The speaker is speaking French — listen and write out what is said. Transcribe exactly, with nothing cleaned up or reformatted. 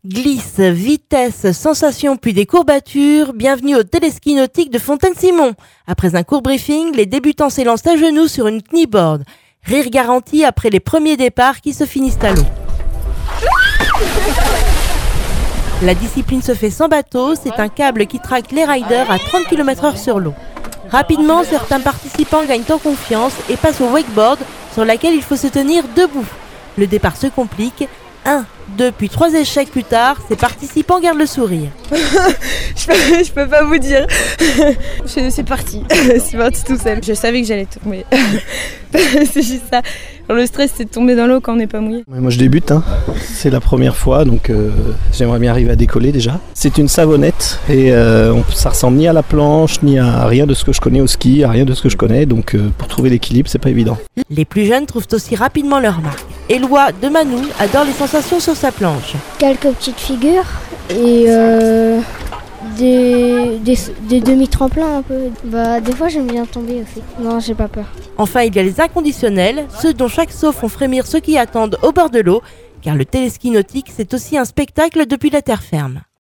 Glisse, vitesse, sensation puis des courbatures, bienvenue au téléski nautique de Fontaine-Simon. Après un court briefing, les débutants s'élancent à genoux sur une kneeboard. Rire garanti après les premiers départs qui se finissent à l'eau. La discipline se fait sans bateau, c'est un câble qui traque les riders à trente kilomètres heure sur l'eau. Rapidement, certains participants gagnent en confiance et passent au wakeboard sur laquelle il faut se tenir debout. Le départ se complique. Un, deux, puis trois échecs plus tard, ces participants gardent le sourire. je, peux, je peux pas vous dire. C'est parti. C'est parti tout seul. Je savais que j'allais tomber. C'est juste ça. Le stress, c'est de tomber dans l'eau quand on n'est pas mouillé. Moi, je débute. Hein. C'est la première fois, donc euh, j'aimerais bien arriver à décoller déjà. C'est une savonnette et euh, on, ça ressemble ni à la planche, ni à rien de ce que je connais au ski, à rien de ce que je connais. Donc euh, pour trouver l'équilibre, c'est pas évident. Les plus jeunes trouvent aussi rapidement leur marque. Éloi de Manou adore les sensations sur sa planche. Quelques petites figures et euh, des, des, des demi-tremplins un peu. Bah, des fois j'aime bien tomber aussi. Non, j'ai pas peur. Enfin, il y a les inconditionnels, ceux dont chaque saut font frémir ceux qui attendent au bord de l'eau, car le téléski nautique, c'est aussi un spectacle depuis la terre ferme.